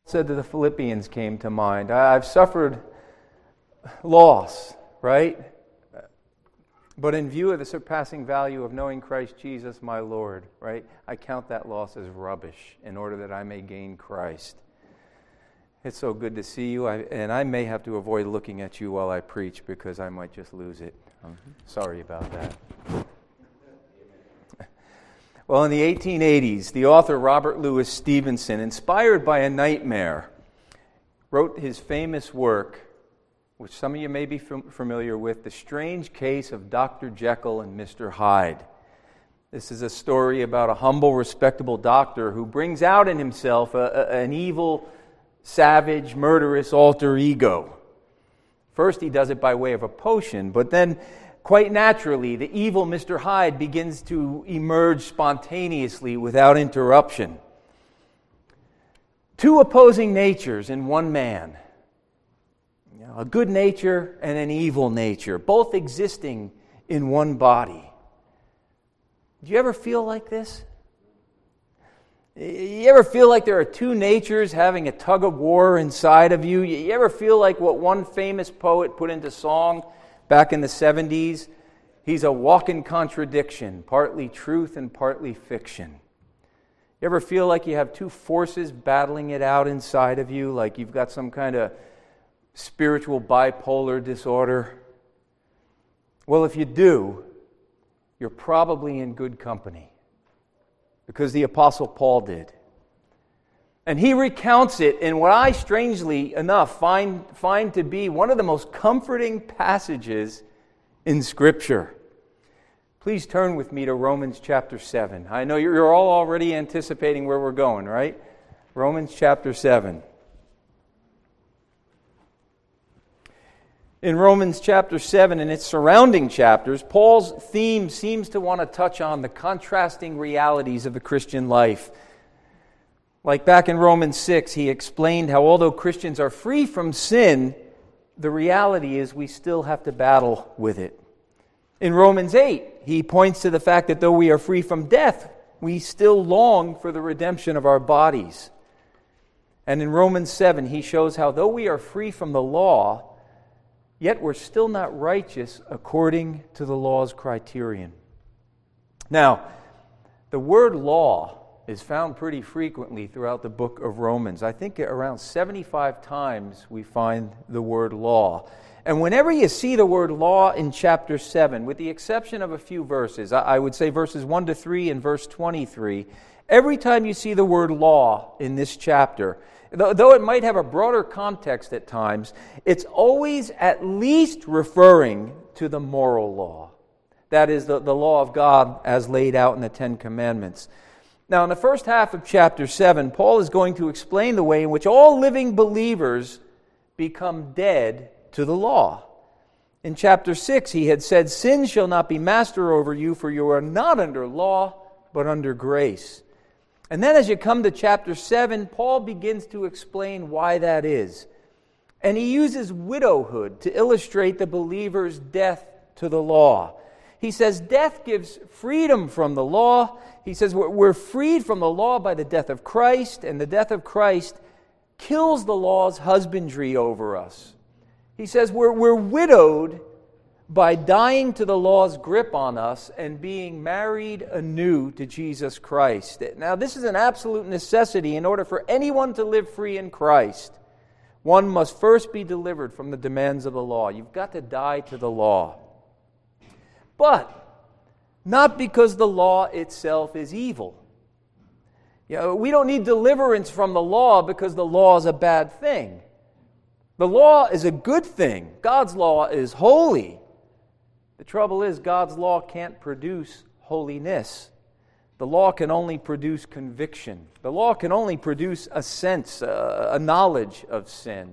said to the Philippians came to mind. I've suffered loss, right? But in view of the surpassing value of knowing Christ Jesus my Lord, right? I count that loss as rubbish in order that I may gain Christ. It's so good to see you, and I may have to avoid looking at you while I preach because I might just lose it. I'm sorry about that. Well, in the 1880s, the author Robert Louis Stevenson, inspired by a nightmare, wrote his famous work, which some of you may be familiar with, The Strange Case of Dr. Jekyll and Mr. Hyde. This is a story about a humble, respectable doctor who brings out in himself an evil, savage, murderous alter ego. First, he does it by way of a potion, but then, quite naturally, the evil Mr. Hyde begins to emerge spontaneously without interruption. Two opposing natures in one man. A good nature and an evil nature, both existing in one body. Do you ever feel like this? You ever feel like there are two natures having a tug of war inside of you? You ever feel like what one famous poet put into song back in the 70s? He's a walking contradiction, partly truth and partly fiction. You ever feel like you have two forces battling it out inside of you, like you've got some kind of spiritual bipolar disorder? Well, if you do, you're probably in good company, because the Apostle Paul did. And he recounts it in what I, strangely enough, find to be one of the most comforting passages in Scripture. Please turn with me to Romans chapter 7. I know you're all already anticipating where we're going, right? Romans chapter 7. In Romans chapter 7 and its surrounding chapters, Paul's theme seems to want to touch on the contrasting realities of the Christian life. Like back in Romans 6, he explained how although Christians are free from sin, the reality is we still have to battle with it. In Romans 8, he points to the fact that though we are free from death, we still long for the redemption of our bodies. And in Romans 7, he shows how though we are free from the law, yet we're still not righteous according to the law's criterion. Now, the word law is found pretty frequently throughout the book of Romans. I think around 75 times we find the word law. And whenever you see the word law in chapter 7, with the exception of a few verses, I would say verses 1 to 3 and verse 23, every time you see the word law in this chapter, though it might have a broader context at times, it's always at least referring to the moral law. That is, the law of God as laid out in the Ten Commandments. Now, in the first half of chapter 7, Paul is going to explain the way in which all living believers become dead to the law. In chapter 6, he had said, "Sin shall not be master over you, for you are not under law, but under grace." And then as you come to chapter 7, Paul begins to explain why that is. And he uses widowhood to illustrate the believer's death to the law. He says death gives freedom from the law. He says we're freed from the law by the death of Christ, and the death of Christ kills the law's husbandry over us. He says we're widowed by dying to the law's grip on us and being married anew to Jesus Christ. Now, this is an absolute necessity in order for anyone to live free in Christ. One must first be delivered from the demands of the law. You've got to die to the law. But not because the law itself is evil. We don't need deliverance from the law because the law is a bad thing. The law is a good thing. God's law is holy. The trouble is, God's law can't produce holiness. The law can only produce conviction. The law can only produce a sense, a knowledge of sin.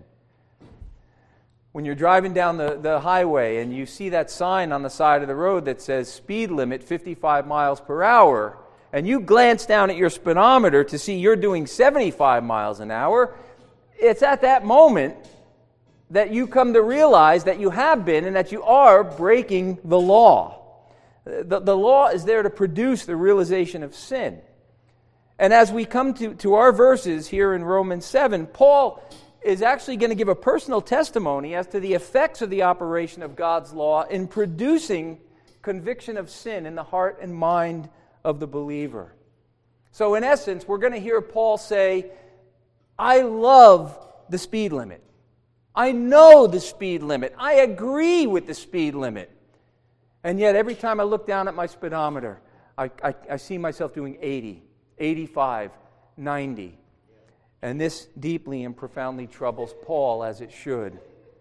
When you're driving down the highway and you see that sign on the side of the road that says speed limit 55 miles per hour, and you glance down at your speedometer to see you're doing 75 miles an hour, it's at that moment that you come to realize that you have been and that you are breaking the law. The law is there to produce the realization of sin. And as we come to our verses here in Romans 7, Paul is actually going to give a personal testimony as to the effects of the operation of God's law in producing conviction of sin in the heart and mind of the believer. So in essence, we're going to hear Paul say, I love the speed limit. I know the speed limit. I agree with the speed limit. And yet every time I look down at my speedometer, I see myself doing 80, 85, 90. And this deeply and profoundly troubles Paul, as it should.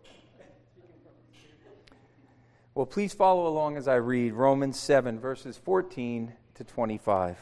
Well, please follow along as I read Romans 7, verses 14 to 25.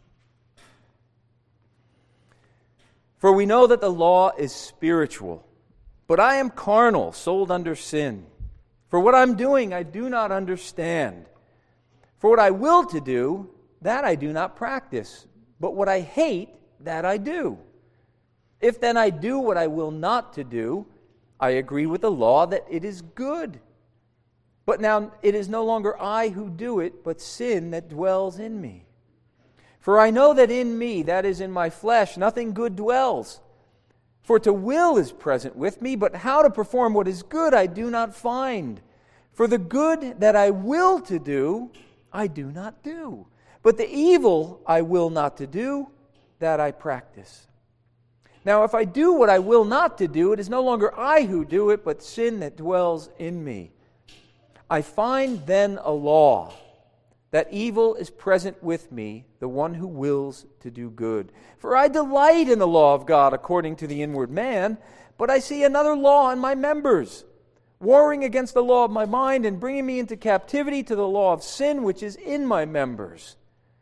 For we know that the law is spiritual, but I am carnal, sold under sin. For what I'm doing, I do not understand. For what I will to do, that I do not practice. But what I hate, that I do. If then I do what I will not to do, I agree with the law that it is good. But now it is no longer I who do it, but sin that dwells in me. For I know that in me, that is in my flesh, nothing good dwells. For to will is present with me, but how to perform what is good I do not find. For the good that I will to do, I do not do. But the evil I will not to do, that I practice. Now if I do what I will not to do, it is no longer I who do it, but sin that dwells in me. I find then a law, that evil is present with me, the one who wills to do good. For I delight in the law of God according to the inward man, but I see another law in my members, warring against the law of my mind and bringing me into captivity to the law of sin which is in my members.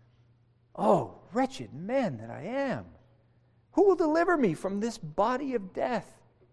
Oh, wretched man that I am! Who will deliver me from this body of death?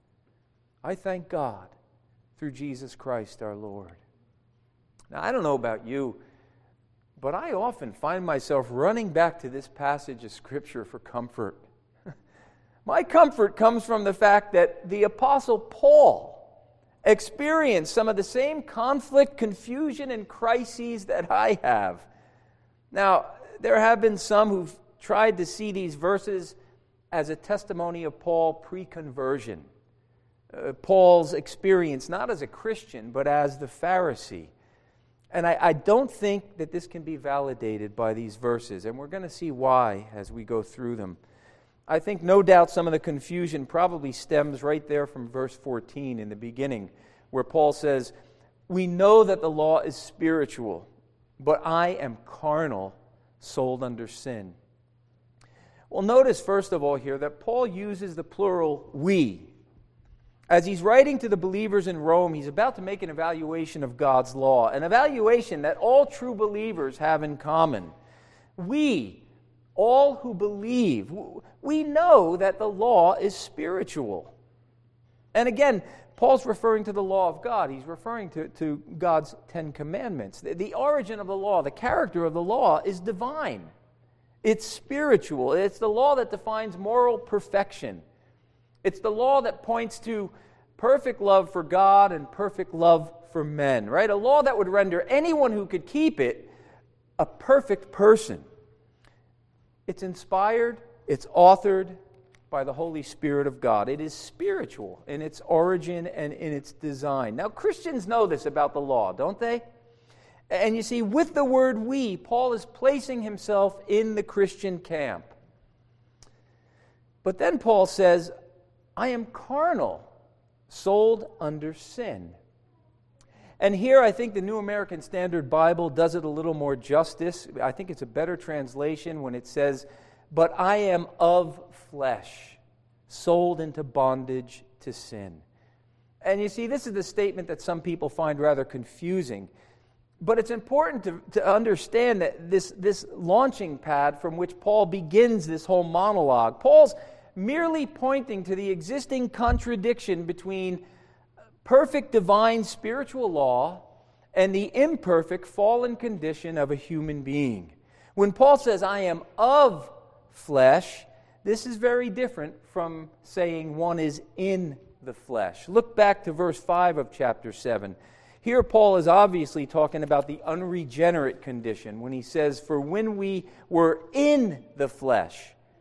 I thank God through Jesus Christ our Lord. Now, I don't know about you, but I often find myself running back to this passage of Scripture for comfort. My comfort comes from the fact that the Apostle Paul experienced some of the same conflict, confusion, and crises that I have. Now, there have been some who've tried to see these verses as a testimony of Paul pre-conversion. Paul's experience not as a Christian, but as the Pharisee. And I don't think that this can be validated by these verses, and we're going to see why as we go through them. I think no doubt some of the confusion probably stems right there from verse 14 in the beginning, where Paul says, we know that the law is spiritual, but I am carnal, sold under sin. Well, notice first of all here that Paul uses the plural we. As he's writing to the believers in Rome, he's about to make an evaluation of God's law, an evaluation that all true believers have in common. We, all who believe, we know that the law is spiritual. And again, Paul's referring to the law of God. He's referring to God's 10 Commandments. The origin of the law, the character of the law is divine. It's spiritual. It's the law that defines moral perfection. It's the law that points to perfect love for God and perfect love for men, right? A law that would render anyone who could keep it a perfect person. It's inspired, it's authored by the Holy Spirit of God. It is spiritual in its origin and in its design. Now, Christians know this about the law, don't they? And you see, with the word we, Paul is placing himself in the Christian camp. But then Paul says, I am carnal, sold under sin. And here I think the New American Standard Bible does it a little more justice. I think it's a better translation when it says, but I am of flesh, sold into bondage to sin. And you see, this is the statement that some people find rather confusing. But it's important to understand that this launching pad from which Paul begins this whole monologue, Paul's merely pointing to the existing contradiction between perfect divine spiritual law and the imperfect fallen condition of a human being. When Paul says, I am of flesh, this is very different from saying one is in the flesh. Look back to verse 5 of chapter 7. Here Paul is obviously talking about the unregenerate condition when he says, for when we were in the flesh,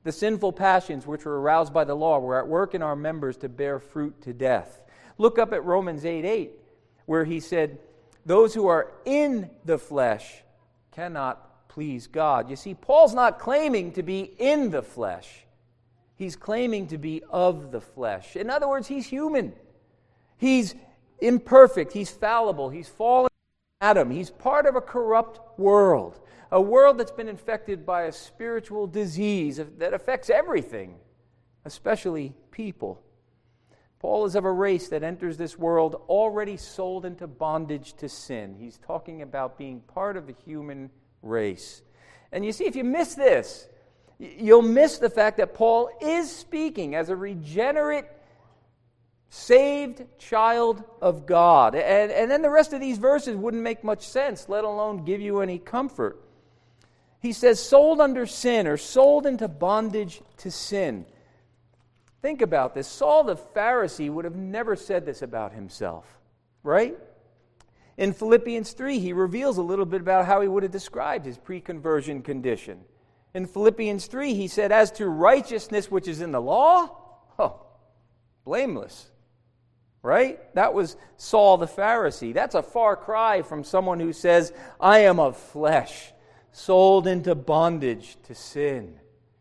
The sinful passions which were aroused by the law were at work in our members to bear fruit to death. Look up at Romans 8:8, where he said, those who are in the flesh cannot please God. You see, Paul's not claiming to be in the flesh. He's claiming to be of the flesh. In other words, he's human. He's imperfect. He's fallible. He's fallen from Adam. He's part of a corrupt world. A world that's been infected by a spiritual disease that affects everything, especially people. Paul is of a race that enters this world already sold into bondage to sin. He's talking about being part of the human race. And you see, if you miss this, you'll miss the fact that Paul is speaking as a regenerate, saved child of God. And then the rest of these verses wouldn't make much sense, let alone give you any comfort. He says, sold under sin, or sold into bondage to sin. Think about this. Saul the Pharisee would have never said this about himself, right? In Philippians 3, he reveals a little bit about how he would have described his pre-conversion condition. In Philippians 3, he said, as to righteousness which is in the law, blameless. Right? That was Saul the Pharisee. That's a far cry from someone who says, I am of flesh, sold into bondage to sin.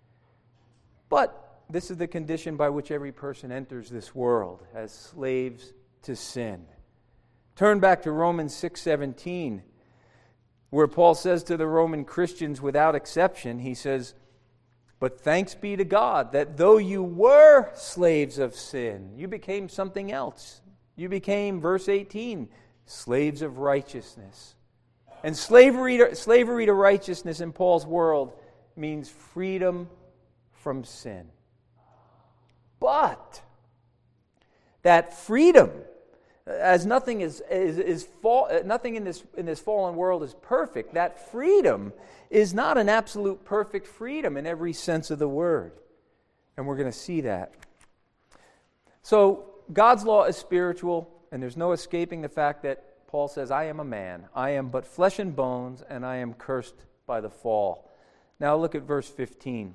But this is the condition by which every person enters this world, as slaves to sin. Turn back to Romans 6:17, where Paul says to the Roman Christians without exception, he says, but thanks be to God that though you were slaves of sin, you became something else. You became, verse 18, slaves of righteousness. And slavery to righteousness in Paul's world means freedom from sin. But that freedom, as nothing nothing in this fallen world is perfect, that freedom is not an absolute perfect freedom in every sense of the word. And we're going to see that. So God's law is spiritual, and there's no escaping the fact that Paul says, I am a man. I am but flesh and bones, and I am cursed by the fall. Now look at verse 15.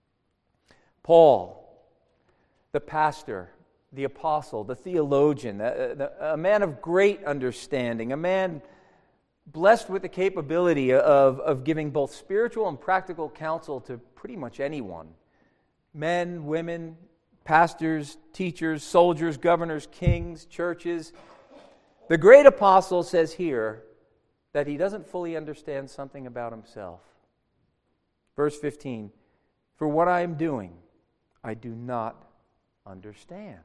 Paul, the pastor, the apostle, the theologian, a man of great understanding, a man blessed with the capability of giving both spiritual and practical counsel to pretty much anyone. Men, women, pastors, teachers, soldiers, governors, kings, churches. The great apostle says here that he doesn't fully understand something about himself. Verse 15, for what I am doing, I do not understand.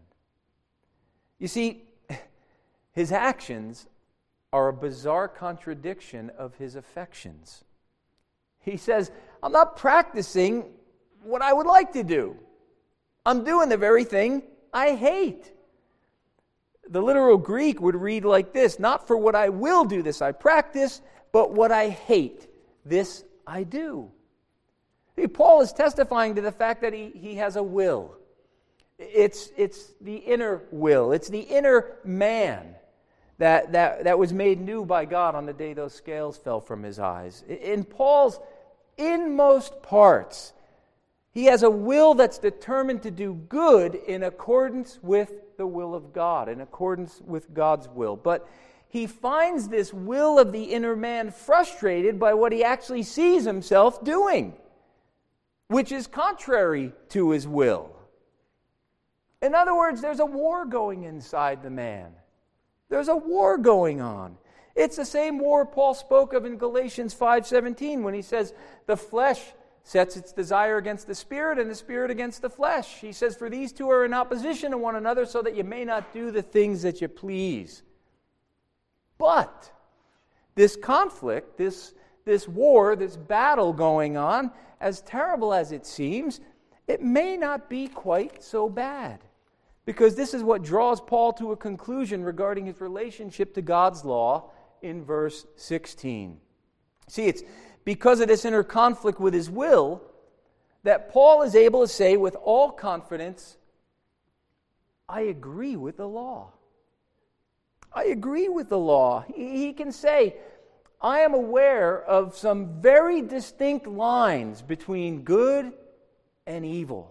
You see, his actions are a bizarre contradiction of his affections. He says, I'm not practicing what I would like to do. I'm doing the very thing I hate. The literal Greek would read like this, not for what I will do this I practice, but what I hate, this I do. See, Paul is testifying to the fact that he has a will. It's the inner will. It's the inner man that was made new by God on the day those scales fell from his eyes. In Paul's inmost parts, he has a will that's determined to do good in accordance with the will of God, in accordance with God's will. But he finds this will of the inner man frustrated by what he actually sees himself doing, which is contrary to his will. In other words, there's a war going inside the man. There's a war going on. It's the same war Paul spoke of in Galatians 5:17 when he says, the flesh sets its desire against the spirit and the spirit against the flesh. He says, for these two are in opposition to one another so that you may not do the things that you please. But this conflict, this war, this battle going on, as terrible as it seems, it may not be quite so bad. Because this is what draws Paul to a conclusion regarding his relationship to God's law in verse 16. See, it's because of this inner conflict with his will that Paul is able to say with all confidence, I agree with the law. I agree with the law. He can say, I am aware of some very distinct lines between good and evil.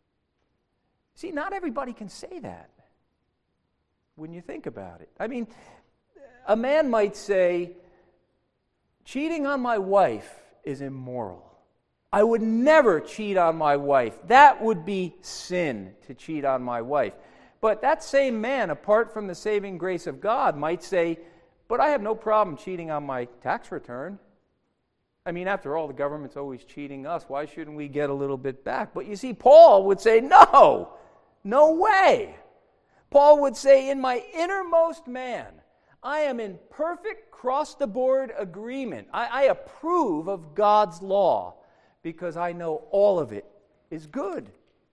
See, not everybody can say that when you think about it. I mean, a man might say, cheating on my wife is immoral. I would never cheat on my wife. That would be sin, to cheat on my wife. But that same man, apart from the saving grace of God, might say, but I have no problem cheating on my tax return. I mean, after all, the government's always cheating us. Why shouldn't we get a little bit back? But you see, Paul would say, no way. Paul would say, in my innermost man, I am in perfect cross-the-board agreement. I approve of God's law because I know all of it is good.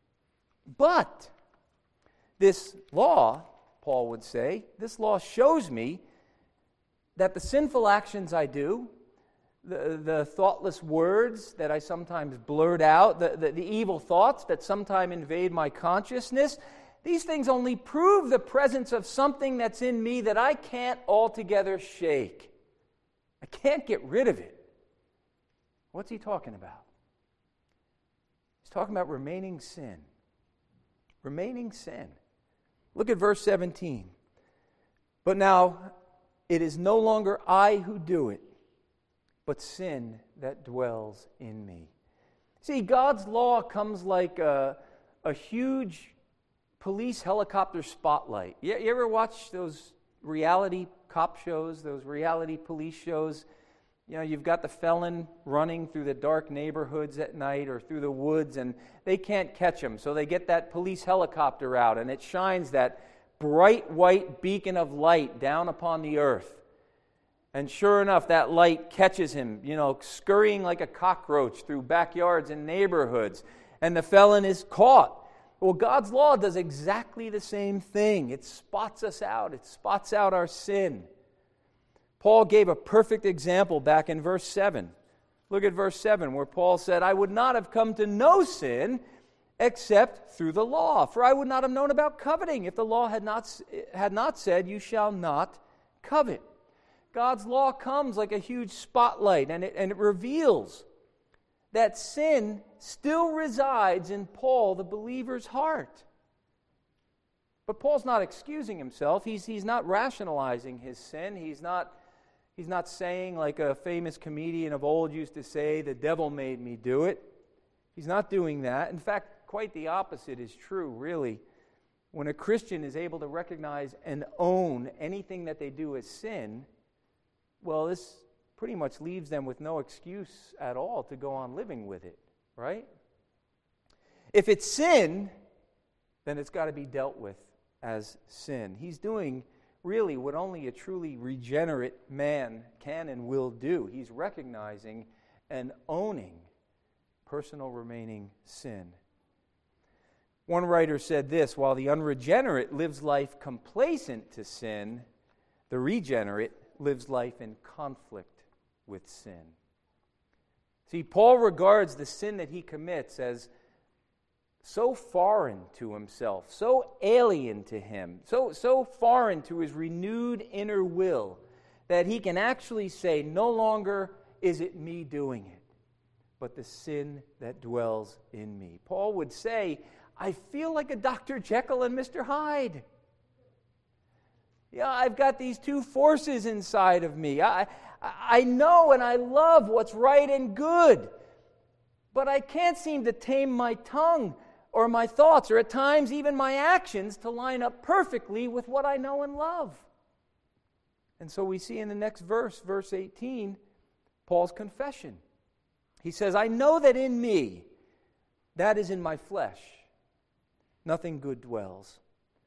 But this law, Paul would say, this law shows me that the sinful actions I do, the thoughtless words that I sometimes blurt out, the evil thoughts that sometimes invade my consciousness, these things only prove the presence of something that's in me that I can't altogether shake. I can't get rid of it. What's he talking about? He's talking about remaining sin. Remaining sin. Look at verse 17. But now it is no longer I who do it, but sin that dwells in me. See, God's law comes like a huge police helicopter spotlight. You ever watch those reality cop shows, those reality police shows? You know, you've got the felon running through the dark neighborhoods at night or through the woods, and they can't catch him. So they get that police helicopter out, and it shines that bright white beacon of light down upon the earth. And sure enough, that light catches him, scurrying like a cockroach through backyards and neighborhoods. And the felon is caught. Well, God's law does exactly the same thing. It spots us out. It spots out our sin. Paul gave a perfect example back in verse 7. Look at verse 7, where Paul said, I would not have come to know sin except through the law. For I would not have known about coveting if the law had not said, you shall not covet. God's law comes like a huge spotlight, and it reveals that sin still resides in Paul, the believer's heart. But Paul's not excusing himself. He's not rationalizing his sin. He's not saying, like a famous comedian of old used to say, the devil made me do it. He's not doing that. In fact, quite the opposite is true, really. When a Christian is able to recognize and own anything that they do as sin, well, this pretty much leaves them with no excuse at all to go on living with it, right? If it's sin, then it's got to be dealt with as sin. He's doing really what only a truly regenerate man can and will do. He's recognizing and owning personal remaining sin. One writer said this, while the unregenerate lives life complacent to sin, the regenerate lives life in conflict with sin. See, Paul regards the sin that he commits as so foreign to himself, so alien to him, so foreign to his renewed inner will, that he can actually say, no longer is it me doing it, but the sin that dwells in me. Paul would say, I feel like a Dr. Jekyll and Mr. Hyde. Yeah, I've got these two forces inside of me. I know and I love what's right and good, but I can't seem to tame my tongue or my thoughts, or at times even my actions, to line up perfectly with what I know and love. And so we see in the next verse, verse 18, Paul's confession. He says, I know that in me, that is in my flesh, nothing good dwells.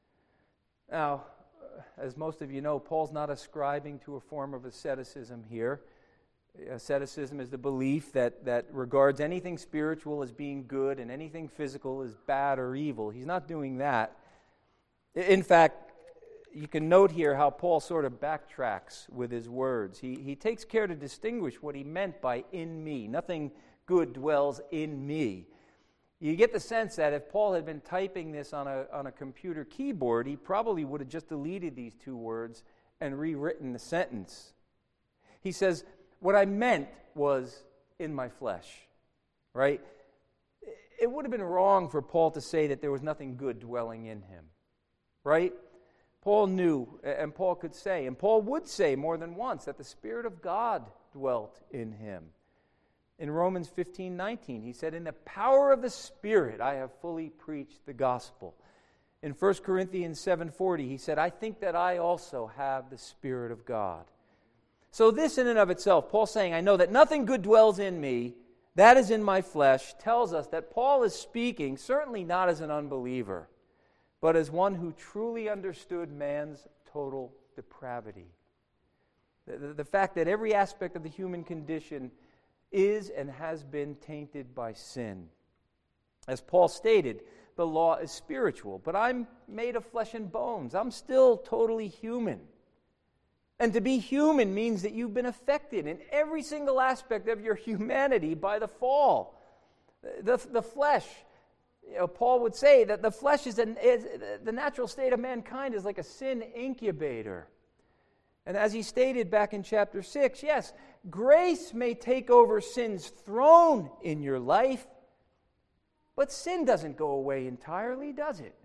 Now, as most of you know, Paul's not ascribing to a form of asceticism here. Asceticism is the belief that regards anything spiritual as being good and anything physical as bad or evil. He's not doing that. In fact, you can note here how Paul sort of backtracks with his words. He takes care to distinguish what he meant by in me. Nothing good dwells in me. You get the sense that if Paul had been typing this on a computer keyboard, he probably would have just deleted these two words and rewritten the sentence. He says, what I meant was in my flesh, right? it would have been wrong for Paul to say that there was nothing good dwelling in him, right? Paul knew, and Paul could say, and Paul would say more than once, that the Spirit of God dwelt in him. In Romans 15:19, he said, "In the power of the Spirit I have fully preached the gospel." In 1 Corinthians 7:40, he said, "I think that I also have the Spirit of God." So this in and of itself, Paul saying, "I know that nothing good dwells in me, that is in my flesh," tells us that Paul is speaking certainly not as an unbeliever, but as one who truly understood man's total depravity. The fact that every aspect of the human condition is and has been tainted by sin. As Paul stated, the law is spiritual, but I'm made of flesh and bones. I'm still totally human. And to be human means that you've been affected in every single aspect of your humanity by the fall. The flesh, Paul would say that the flesh is the natural state of mankind is like a sin incubator. And as he stated back in chapter 6, yes, grace may take over sin's throne in your life, but sin doesn't go away entirely, does it?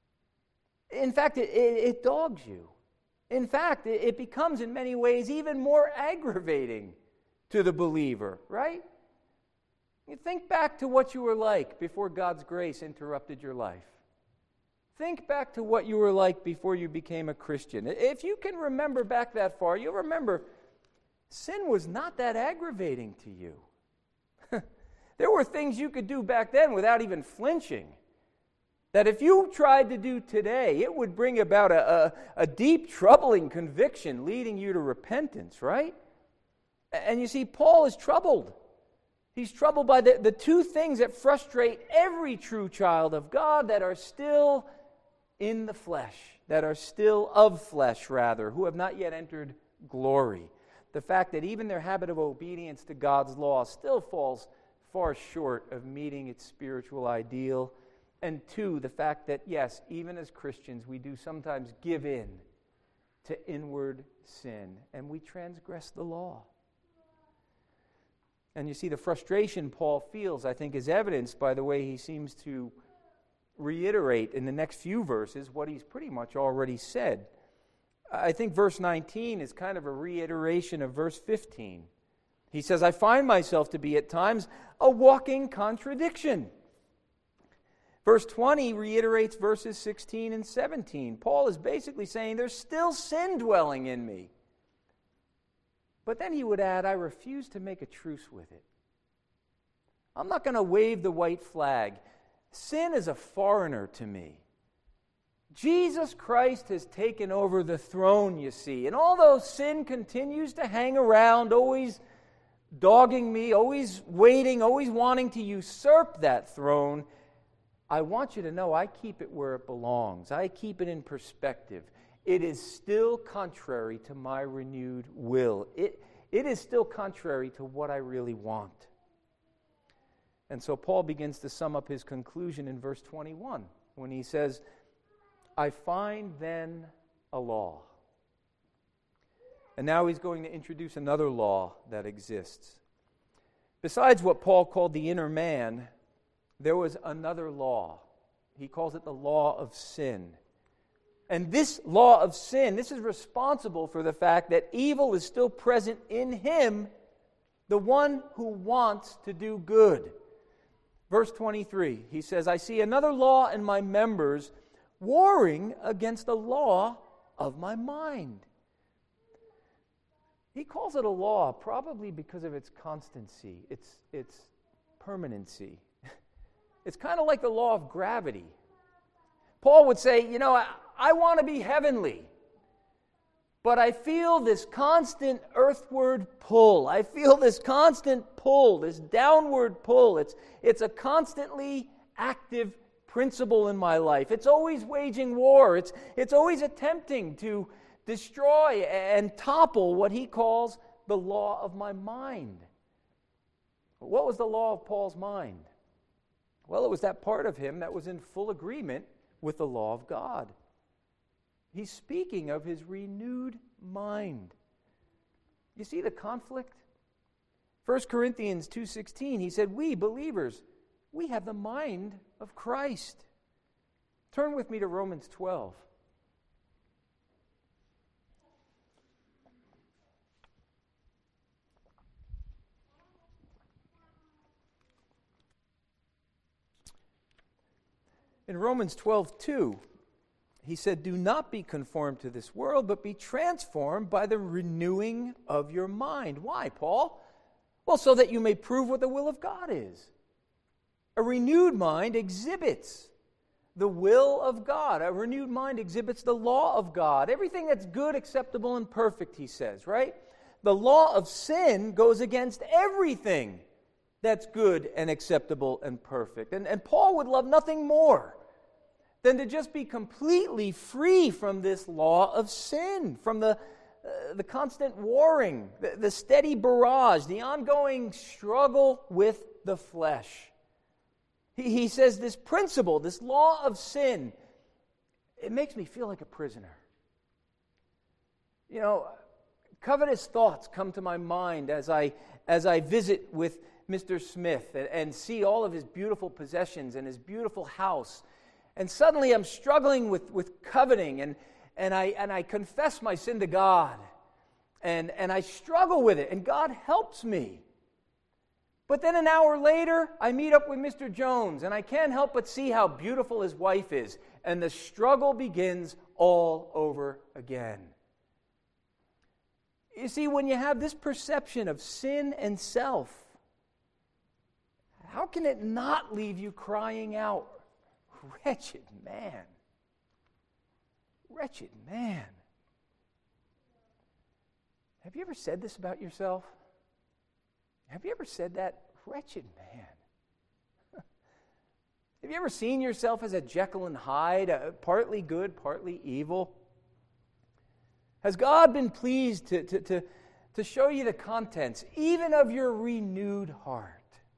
In fact, it dogs you. In fact, it becomes in many ways even more aggravating to the believer, right? You think back to what you were like before God's grace interrupted your life. Think back to what you were like before you became a Christian. If you can remember back that far, you'll remember sin was not that aggravating to you. There were things you could do back then without even flinching, that if you tried to do today, it would bring about a deep, troubling conviction leading you to repentance, right? And you see, Paul is troubled. He's troubled by the two things that frustrate every true child of God, that are still in the flesh, that are still of flesh, rather, who have not yet entered glory. The fact that even their habit of obedience to God's law still falls far short of meeting its spiritual ideal. And two, the fact that, yes, even as Christians, we do sometimes give in to inward sin, and we transgress the law. And you see, the frustration Paul feels, I think, is evidenced by the way he seems to reiterate in the next few verses what he's pretty much already said. I think verse 19 is kind of a reiteration of verse 15. He says, "I find myself to be at times a walking contradiction." Verse 20 reiterates verses 16 and 17. Paul is basically saying there's still sin dwelling in me. But then he would add, "I refuse to make a truce with it." I'm not going to wave the white flag. Sin is a foreigner to me. Jesus Christ has taken over the throne, you see. And although sin continues to hang around, always dogging me, always waiting, always wanting to usurp that throne, I want you to know I keep it where it belongs. I keep it in perspective. It is still contrary to my renewed will. It is still contrary to what I really want. And so Paul begins to sum up his conclusion in verse 21 when he says, "I find then a law." And now he's going to introduce another law that exists. Besides what Paul called the inner man, there was another law. He calls it the law of sin. And this law of sin, this is responsible for the fact that evil is still present in him, the one who wants to do good. Verse 23, he says, "I see another law in my members, warring against the law of my mind." He calls it a law probably because of its constancy, its permanency. It's kind of like the law of gravity. Paul would say, I want to be heavenly, but I feel this constant earthward pull. I feel this constant pull, this downward pull. It's a constantly active principle in my life. It's always waging war. It's always attempting to destroy and topple what he calls the law of my mind. What was the law of Paul's mind? Well, it was that part of him that was in full agreement with the law of God. He's speaking of his renewed mind. You see the conflict? 1 Corinthians 2:16, he said, "We believers, We have the mind of Christ. Turn with me to Romans 12. In Romans 12:2, he said, "Do not be conformed to this world, but be transformed by the renewing of your mind." Why, Paul? Well, so that you may prove what the will of God is. A renewed mind exhibits the will of God. A renewed mind exhibits the law of God. Everything that's good, acceptable, and perfect, he says, right? The law of sin goes against everything that's good and acceptable and perfect. And Paul would love nothing more than to just be completely free from this law of sin, from the constant warring, the steady barrage, the ongoing struggle with the flesh. He says this principle, this law of sin, it makes me feel like a prisoner. You know, covetous thoughts come to my mind as I visit with Mr. Smith and see all of his beautiful possessions and his beautiful house. And suddenly I'm struggling with coveting, and I confess my sin to God. And I struggle with it, and God helps me. But then an hour later, I meet up with Mr. Jones, and I can't help but see how beautiful his wife is. And the struggle begins all over again. You see, when you have this perception of sin and self, how can it not leave you crying out, "Wretched man, wretched man"? Have you ever said this about yourself? Have you ever said that? Wretched man. Have you ever seen yourself as a Jekyll and Hyde, partly good, partly evil? Has God been pleased to show you the contents, even of your renewed heart?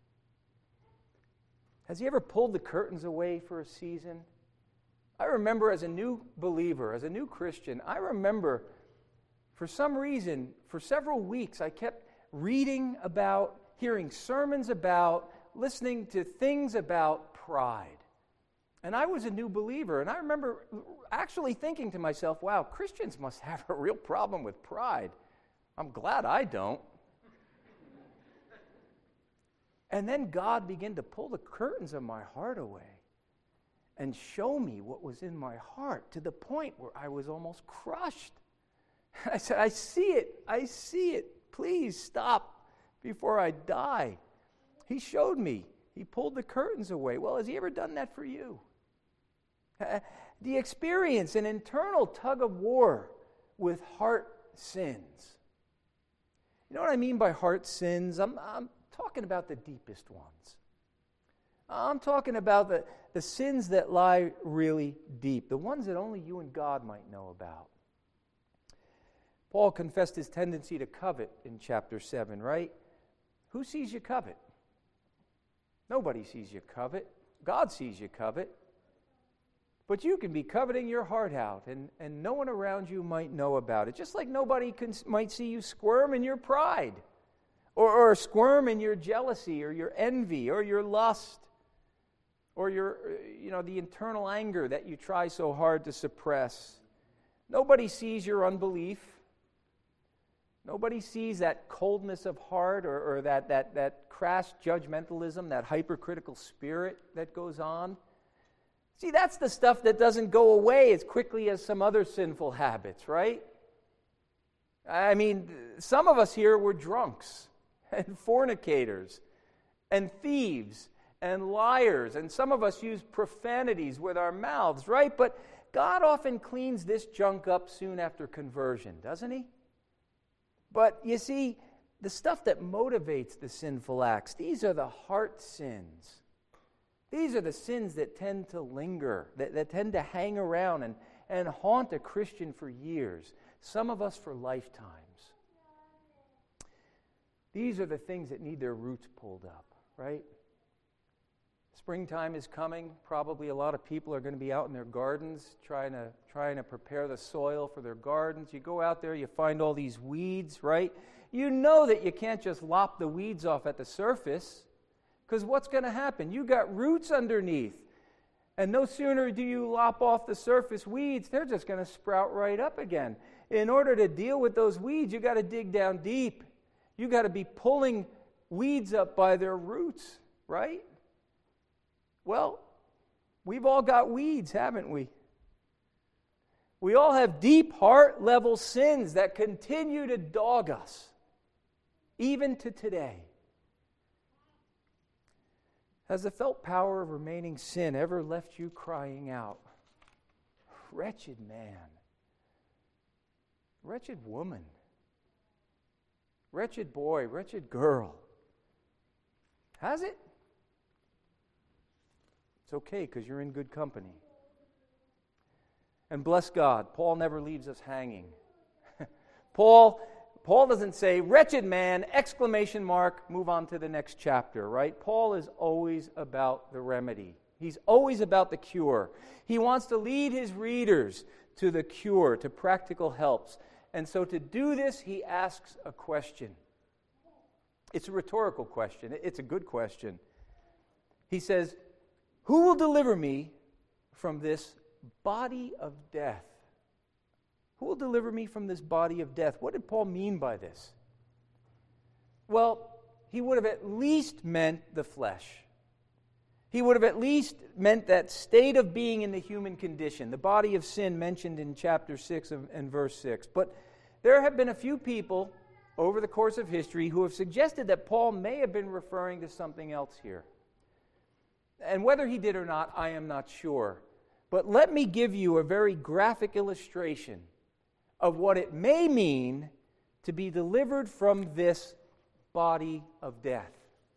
Has He ever pulled the curtains away for a season? I remember as a new believer, as a new Christian, I remember for some reason, for several weeks, I kept reading about, hearing sermons about, listening to things about pride. And I was a new believer, and I remember actually thinking to myself, wow, Christians must have a real problem with pride. I'm glad I don't. And then God began to pull the curtains of my heart away and show me what was in my heart, to the point where I was almost crushed. I said, I see it. Please stop before I die. He showed me. He pulled the curtains away. Well, has He ever done that for you? Do you experience an internal tug of war with heart sins? You know what I mean by heart sins? I'm talking about the deepest ones. I'm talking about the sins that lie really deep, the ones that only you and God might know about. Paul confessed his tendency to covet in chapter 7, right? Who sees you covet? Nobody sees you covet. God sees you covet. But you can be coveting your heart out, and no one around you might know about it. Just like nobody might see you squirm in your pride, or squirm in your jealousy, or your envy, or your lust, or your, the internal anger that you try so hard to suppress. Nobody sees your unbelief. Nobody sees that coldness of heart or that crass judgmentalism, that hypercritical spirit that goes on. See, that's the stuff that doesn't go away as quickly as some other sinful habits, right? I mean, some of us here were drunks and fornicators and thieves and liars, and some of us use profanities with our mouths, right? But God often cleans this junk up soon after conversion, doesn't He? But you see, the stuff that motivates the sinful acts, these are the heart sins. These are the sins that tend to linger, that tend to hang around and haunt a Christian for years, some of us for lifetimes. These are the things that need their roots pulled up, right? Springtime is coming. Probably a lot of people are going to be out in their gardens trying to prepare the soil for their gardens. You go out there, you find all these weeds, right? You know that you can't just lop the weeds off at the surface, Because what's going to happen? You got roots underneath. And no sooner do you lop off the surface weeds, they're just going to sprout right up again. In order to deal with those weeds, you got to dig down deep. You got to be pulling weeds up by their roots, right? Well, we've all got weeds, haven't we? We all have deep heart-level sins that continue to dog us, even to today. Has the felt power of remaining sin ever left you crying out, wretched man, wretched woman, wretched boy, wretched girl? Has it? It's okay, because you're in good company. And bless God, Paul never leaves us hanging. Paul doesn't say, wretched man, exclamation mark, move on to the next chapter, right? Paul is always about the remedy. He's always about the cure. He wants to lead his readers to the cure, to practical helps. And so to do this, he asks a question. It's a rhetorical question. It's a good question. He says, who will deliver me from this body of death? Who will deliver me from this body of death? What did Paul mean by this? Well, he would have at least meant the flesh. He would have at least meant that state of being in the human condition, the body of sin mentioned in chapter 6 and verse 6. But there have been a few people over the course of history who have suggested that Paul may have been referring to something else here. And whether he did or not, I am not sure. But let me give you a very graphic illustration of what it may mean to be delivered from this body of death.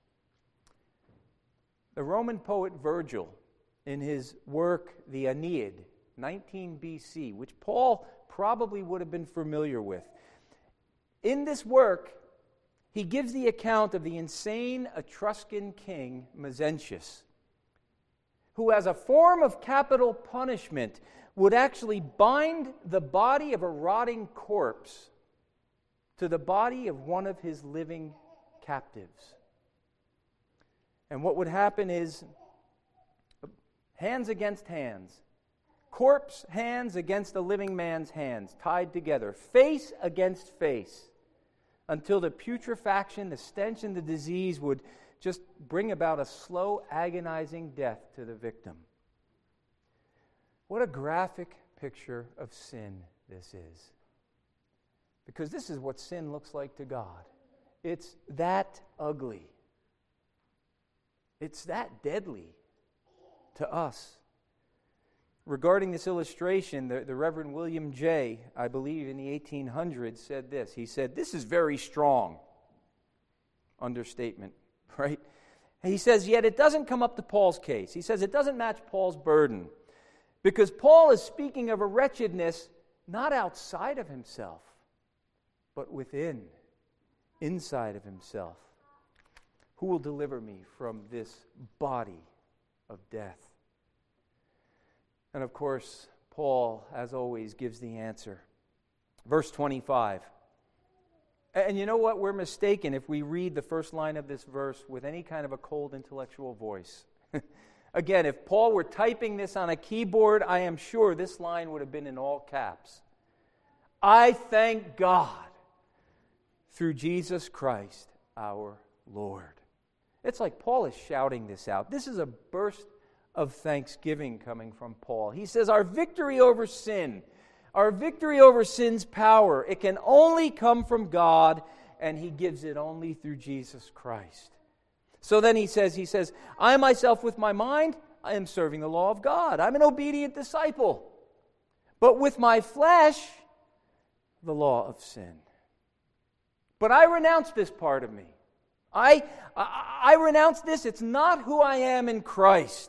The Roman poet Virgil, in his work, the Aeneid, 19 BC, which Paul probably would have been familiar with. In this work, he gives the account of the insane Etruscan king Mezentius, who as a form of capital punishment would actually bind the body of a rotting corpse to the body of one of his living captives. And what would happen is hands against hands, corpse hands against a living man's hands, tied together, face against face, until the putrefaction, the stench, and the disease would just bring about a slow, agonizing death to the victim. What a graphic picture of sin this is. Because this is what sin looks like to God. It's that ugly. It's that deadly to us. Regarding this illustration, the Reverend William Jay, I believe in the 1800s, said this. He said, this is very strong. Understatement, right? And he says, yet it doesn't come up to Paul's case. He says it doesn't match Paul's burden. Because Paul is speaking of a wretchedness not outside of himself, but within, inside of himself. Who will deliver me from this body of death? And of course, Paul, as always, gives the answer. Verse 25. And you know what? We're mistaken if we read the first line of this verse with any kind of a cold intellectual voice. Again, if Paul were typing this on a keyboard, I am sure this line would have been in all caps. I thank God through Jesus Christ our Lord. It's like Paul is shouting this out. This is a burst of thanksgiving coming from Paul. He says, our victory over sin, our victory over sin's power, it can only come from God, and He gives it only through Jesus Christ. So then he says, I myself with my mind, I am serving the law of God. I'm an obedient disciple. But with my flesh, the law of sin. But I renounce this part of me. I renounce this. It's not who I am in Christ.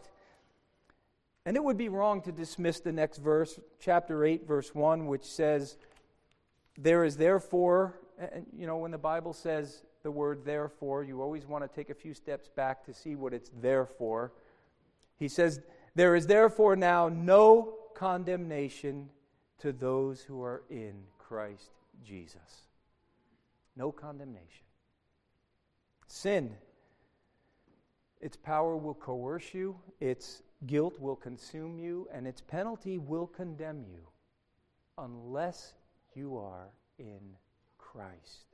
And it would be wrong to dismiss the next verse, chapter 8, verse 1, which says, there is therefore, and you know, when the Bible says the word therefore, you always want to take a few steps back to see what it's there for. He says, there is therefore now no condemnation to those who are in Christ Jesus. No condemnation. Sin Its power will coerce you, its guilt will consume you, and its penalty will condemn you unless you are in Christ.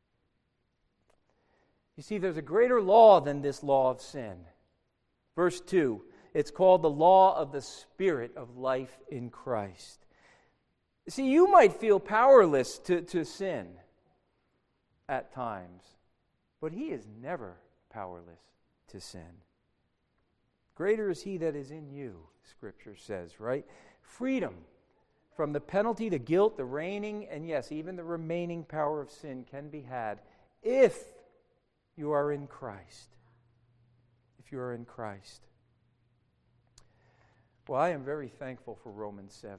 You see, there's a greater law than this law of sin. Verse 2, it's called the law of the Spirit of life in Christ. See, you might feel powerless to sin at times, but He is never powerless to sin. Greater is He that is in you, Scripture says, right? Freedom from the penalty, the guilt, the reigning, and yes, even the remaining power of sin can be had if you are in Christ. If you are in Christ. Well, I am very thankful for Romans 7.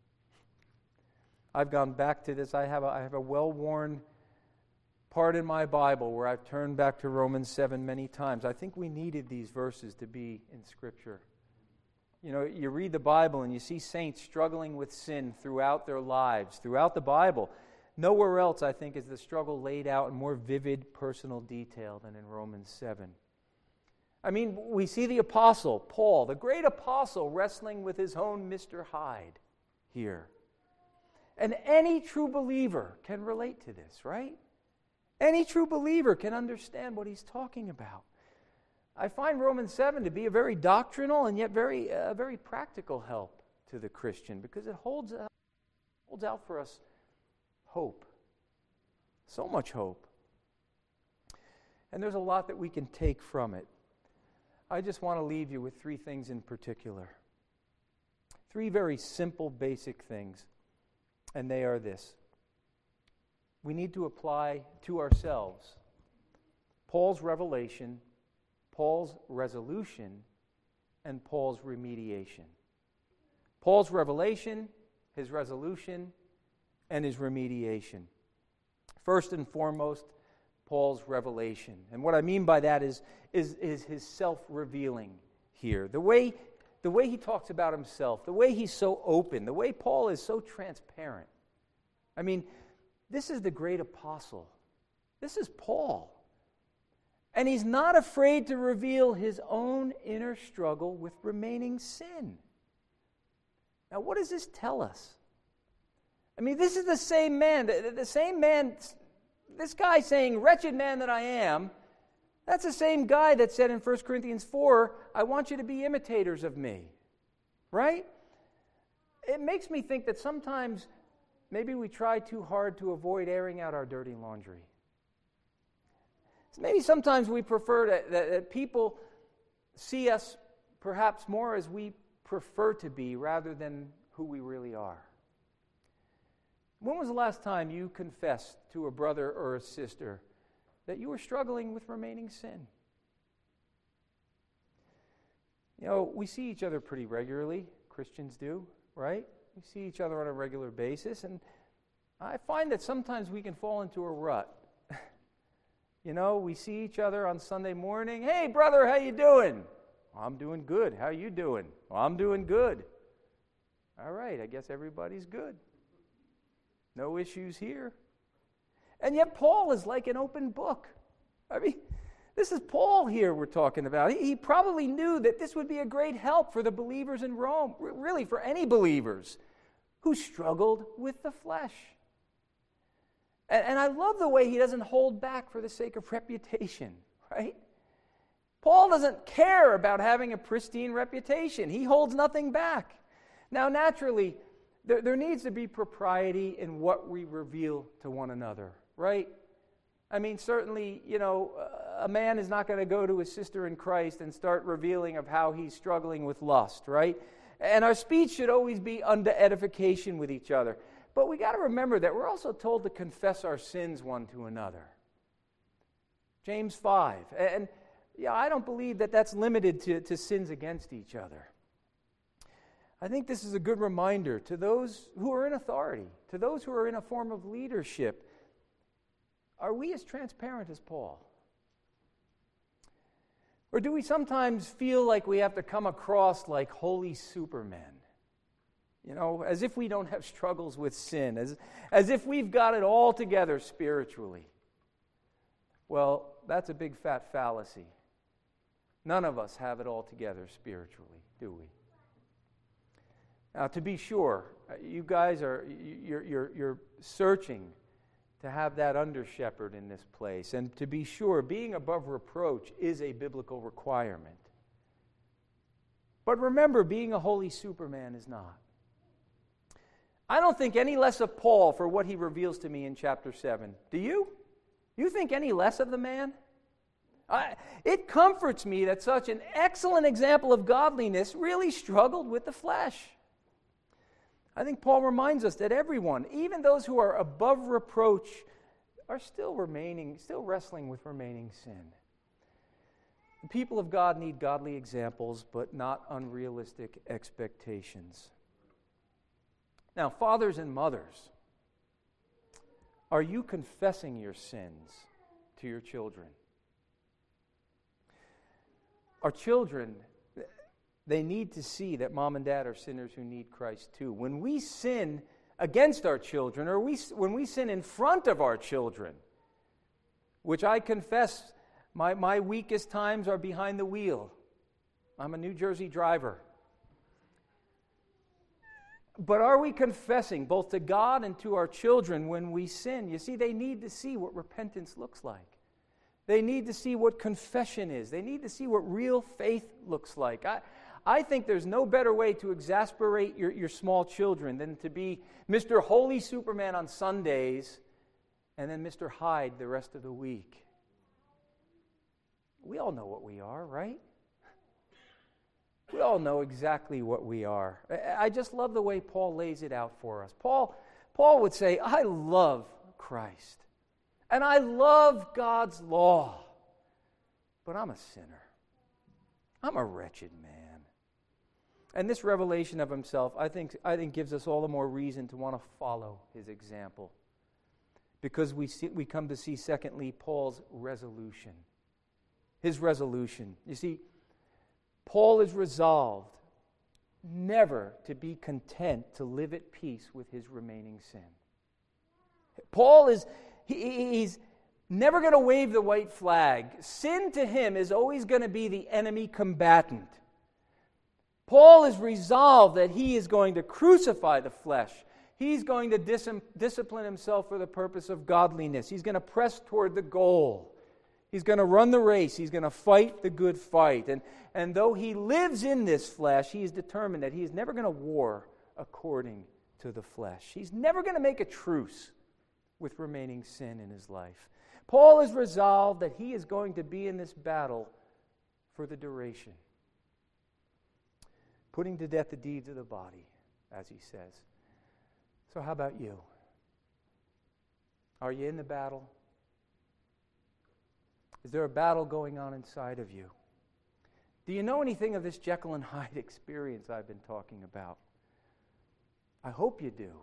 I've gone back to this. I have a well-worn part in my Bible where I've turned back to Romans 7 many times. I think we needed these verses to be in Scripture. You know, you read the Bible and you see saints struggling with sin throughout their lives, throughout the Bible. Nowhere else, I think, is the struggle laid out in more vivid personal detail than in Romans 7. I mean, we see the apostle, Paul, the great apostle, wrestling with his own Mr. Hyde here. And any true believer can relate to this, right? Any true believer can understand what he's talking about. I find Romans 7 to be a very doctrinal and yet very practical help to the Christian because it holds out for us hope. So much hope. And there's a lot that we can take from it. I just want to leave you with 3 things in particular. 3 very simple, basic things. And they are this. We need to apply to ourselves Paul's revelation, Paul's resolution, and Paul's remediation. Paul's revelation, his resolution, and his remediation. First and foremost, Paul's revelation. And what I mean by that is his self-revealing here. The way he talks about himself, the way he's so open, the way Paul is so transparent. I mean, this is the great apostle. This is Paul. And he's not afraid to reveal his own inner struggle with remaining sin. Now, what does this tell us? I mean, this is the same man, this guy saying, "Wretched man that I am," that's the same guy that said in 1 Corinthians 4, "I want you to be imitators of me." Right? It makes me think that sometimes maybe we try too hard to avoid airing out our dirty laundry. So maybe sometimes we prefer that people see us perhaps more as we prefer to be rather than who we really are. When was the last time you confessed to a brother or a sister that you were struggling with remaining sin? You know, we see each other pretty regularly. Christians do, right? We see each other on a regular basis, and I find that sometimes we can fall into a rut. You know, we see each other on Sunday morning. "Hey, brother, how you doing?" "Well, I'm doing good. How you doing?" "Well, I'm doing good." All right, I guess everybody's good. No issues here. And yet Paul is like an open book. I mean, this is Paul here we're talking about. He probably knew that this would be a great help for the believers in Rome, really for any believers who struggled with the flesh. And I love the way he doesn't hold back for the sake of reputation, right? Paul doesn't care about having a pristine reputation. He holds nothing back. Now, naturally, there needs to be propriety in what we reveal to one another, right? I mean, certainly, you know, a man is not going to go to his sister in Christ and start revealing of how he's struggling with lust, right? And our speech should always be unto edification with each other. But we got to remember that we're also told to confess our sins one to another. James 5. And yeah, I don't believe that that's limited to sins against each other. I think this is a good reminder to those who are in authority, to those who are in a form of leadership. Are we as transparent as Paul? Or do we sometimes feel like we have to come across like holy supermen? You know, as if we don't have struggles with sin, as if we've got it all together spiritually. Well, that's a big fat fallacy. None of us have it all together spiritually, do we? Now, to be sure, you guys you're searching to have that under shepherd in this place. And to be sure, being above reproach is a biblical requirement. But remember, being a holy Superman is not. I don't think any less of Paul for what he reveals to me in chapter 7. Do you? You think any less of the man? It comforts me that such an excellent example of godliness really struggled with the flesh. I think Paul reminds us that everyone, even those who are above reproach, are still wrestling with remaining sin. The people of God need godly examples, but not unrealistic expectations. Now, fathers and mothers, are you confessing your sins to your children? Our children, they need to see that mom and dad are sinners who need Christ too. When we sin against our children, or when we sin in front of our children, which I confess my weakest times are behind the wheel. I'm a New Jersey driver. But are we confessing both to God and to our children when we sin? You see, they need to see what repentance looks like. They need to see what confession is. They need to see what real faith looks like. I think there's no better way to exasperate your small children than to be Mr. Holy Superman on Sundays and then Mr. Hyde the rest of the week. We all know what we are, right? We all know exactly what we are. I just love the way Paul lays it out for us. Paul would say, I love Christ, and I love God's law, but I'm a sinner. I'm a wretched man. And this revelation of himself, I think gives us all the more reason to want to follow his example. Because we come to see, secondly, Paul's resolution. His resolution. You see, Paul is resolved never to be content to live at peace with his remaining sin. Paul he's never going to wave the white flag. Sin to him is always going to be the enemy combatant. Paul is resolved that he is going to crucify the flesh. He's going to discipline himself for the purpose of godliness. He's going to press toward the goal. He's going to run the race. He's going to fight the good fight. And though he lives in this flesh, he is determined that he is never going to war according to the flesh. He's never going to make a truce with remaining sin in his life. Paul is resolved that he is going to be in this battle for the duration, putting to death the deeds of the body, as he says. So how about you? Are you in the battle? Is there a battle going on inside of you? Do you know anything of this Jekyll and Hyde experience I've been talking about? I hope you do.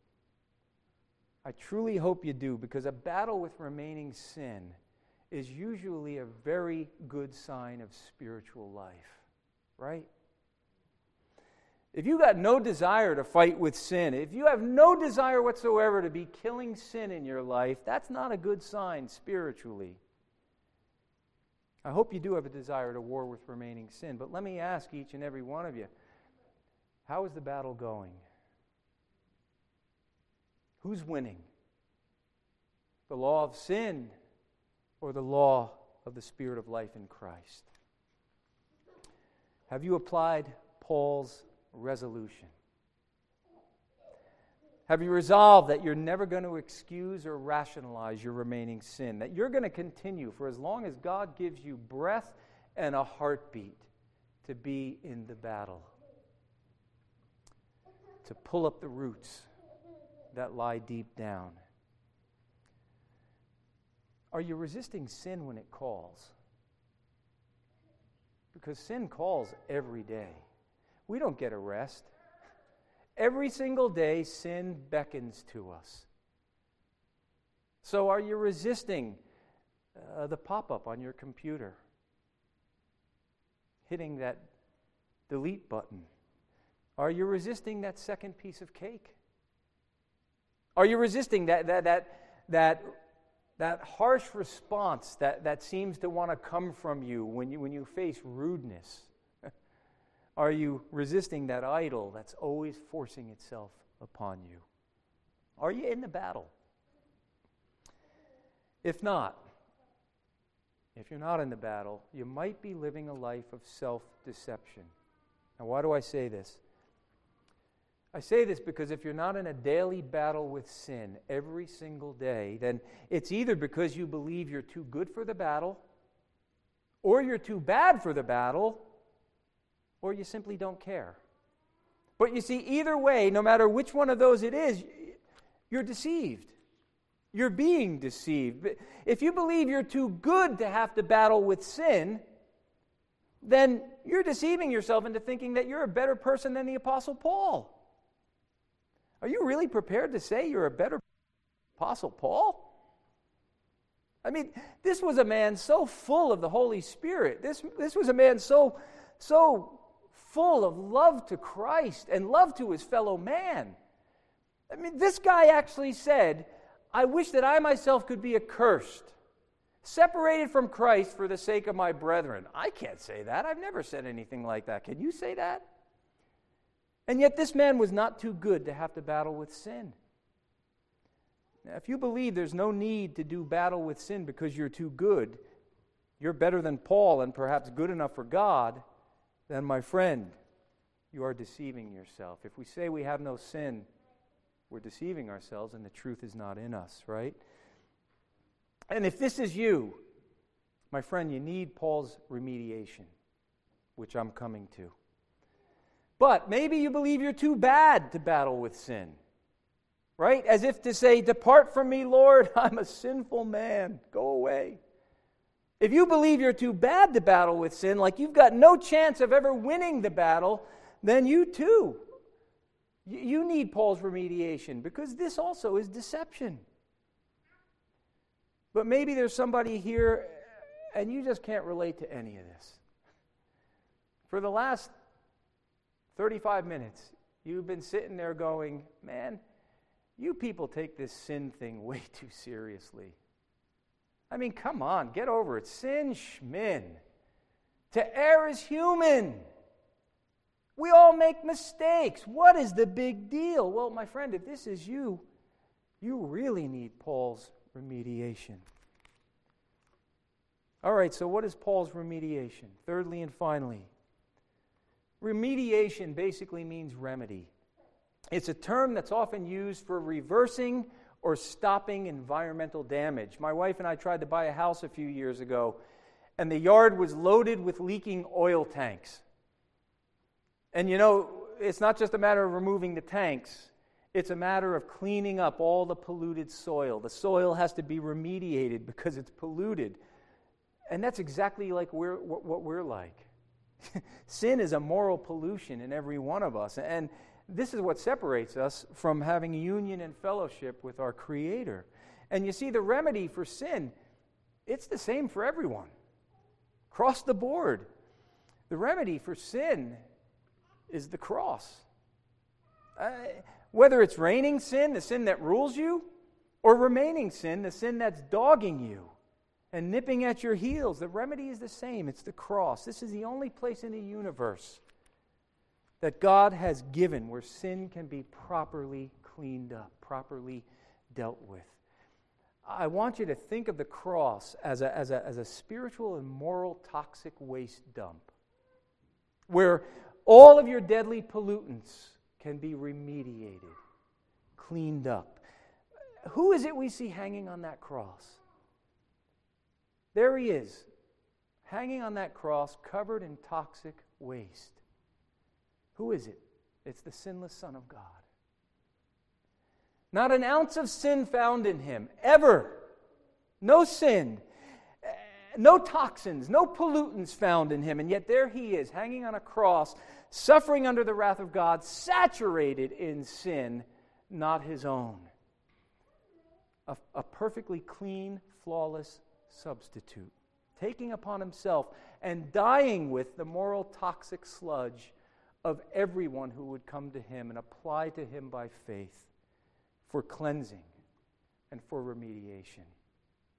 I truly hope you do, because a battle with remaining sin is usually a very good sign of spiritual life, right? If you got no desire to fight with sin, if you have no desire whatsoever to be killing sin in your life, that's not a good sign spiritually. I hope you do have a desire to war with remaining sin, but let me ask each and every one of you, how is the battle going? Who's winning? The law of sin or the law of the Spirit of life in Christ? Have you applied Paul's resolution? Have you resolved that you're never going to excuse or rationalize your remaining sin? That you're going to continue for as long as God gives you breath and a heartbeat to be in the battle? To pull up the roots that lie deep down. Are you resisting sin when it calls? Because sin calls every day. We don't get a rest. Every single day, sin beckons to us. So are you resisting the pop-up on your computer? Hitting that delete button? Are you resisting that second piece of cake? Are you resisting that That harsh response that seems to want to come from you when you face rudeness. Are you resisting that idol that's always forcing itself upon you? Are you in the battle? If not, if you're not in the battle, you might be living a life of self-deception. Now, why do I say this? I say this because if you're not in a daily battle with sin every single day, then it's either because you believe you're too good for the battle, or you're too bad for the battle, or you simply don't care. But you see, either way, no matter which one of those it is, you're deceived. You're being deceived. If you believe you're too good to have to battle with sin, then you're deceiving yourself into thinking that you're a better person than the Apostle Paul. Are you really prepared to say you're a better Apostle Paul? I mean, this was a man so full of the Holy Spirit. This was a man so full of love to Christ and love to his fellow man. I mean, this guy actually said, I wish that I myself could be accursed, separated from Christ for the sake of my brethren. I can't say that. I've never said anything like that. Can you say that? And yet this man was not too good to have to battle with sin. Now, if you believe there's no need to do battle with sin because you're too good, you're better than Paul and perhaps good enough for God, then my friend, you are deceiving yourself. If we say we have no sin, we're deceiving ourselves and the truth is not in us, right? And if this is you, my friend, you need Paul's remediation, which I'm coming to. But maybe you believe you're too bad to battle with sin, right? As if to say, depart from me, Lord, I'm a sinful man. Go away. If you believe you're too bad to battle with sin, like you've got no chance of ever winning the battle, then you too, you need Paul's remediation, because this also is deception. But maybe there's somebody here and you just can't relate to any of this. For the last 35 minutes, you've been sitting there going, man, you people take this sin thing way too seriously. I mean, come on, get over it. Sin, schmin. To err is human. We all make mistakes. What is the big deal? Well, my friend, if this is you, you really need Paul's remediation. All right, so what is Paul's remediation? Thirdly and finally, remediation basically means remedy. It's a term that's often used for reversing or stopping environmental damage. My wife and I tried to buy a house a few years ago, and the yard was loaded with leaking oil tanks. And you know, it's not just a matter of removing the tanks. It's a matter of cleaning up all the polluted soil. The soil has to be remediated because it's polluted. And that's exactly like what we're like. Sin is a moral pollution in every one of us. And this is what separates us from having union and fellowship with our Creator. And you see, the remedy for sin, it's the same for everyone. Across the board. The remedy for sin is the cross. Whether it's reigning sin, the sin that rules you, or remaining sin, the sin that's dogging you and nipping at your heels, the remedy is the same. It's the cross. This is the only place in the universe that God has given where sin can be properly cleaned up, properly dealt with. I want you to think of the cross as a spiritual and moral toxic waste dump, where all of your deadly pollutants can be remediated, cleaned up. Who is it we see hanging on that cross? There he is, hanging on that cross, covered in toxic waste. Who is it? It's the sinless Son of God. Not an ounce of sin found in him, ever. No sin. No toxins, no pollutants found in him. And yet there he is, hanging on a cross, suffering under the wrath of God, saturated in sin, not his own. A perfectly clean, flawless substitute, taking upon himself and dying with the moral toxic sludge of everyone who would come to him and apply to him by faith for cleansing and for remediation.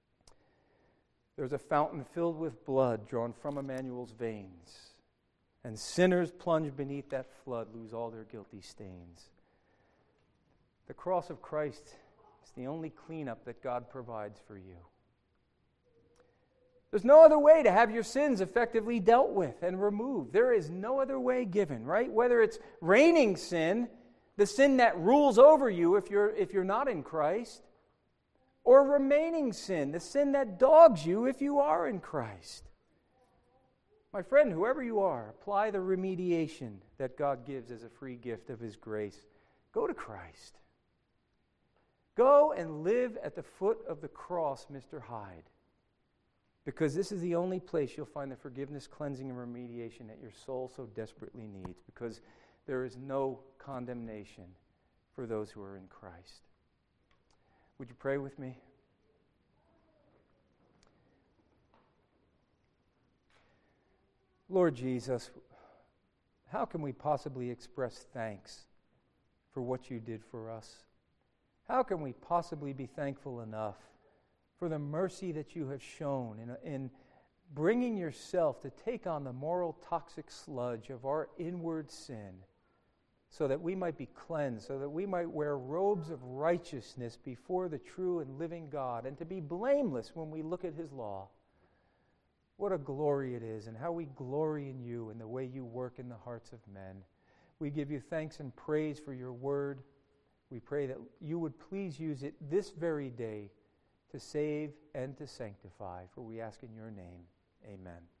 There's a fountain filled with blood drawn from Emmanuel's veins, and sinners plunged beneath that flood lose all their guilty stains. The cross of Christ is the only cleanup that God provides for you. There's no other way to have your sins effectively dealt with and removed. There is no other way given, right? Whether it's reigning sin, the sin that rules over you if you're not in Christ, or remaining sin, the sin that dogs you if you are in Christ. My friend, whoever you are, apply the remediation that God gives as a free gift of His grace. Go to Christ. Go and live at the foot of the cross, Mr. Hyde, because this is the only place you'll find the forgiveness, cleansing, and remediation that your soul so desperately needs, because there is no condemnation for those who are in Christ. Would you pray with me? Lord Jesus, how can we possibly express thanks for what you did for us? How can we possibly be thankful enough for the mercy that you have shown in bringing yourself to take on the moral toxic sludge of our inward sin, so that we might be cleansed, so that we might wear robes of righteousness before the true and living God, and to be blameless when we look at His law? What a glory it is, and how we glory in you and the way you work in the hearts of men. We give you thanks and praise for your word. We pray that you would please use it this very day to save and to sanctify, for we ask in your name. Amen.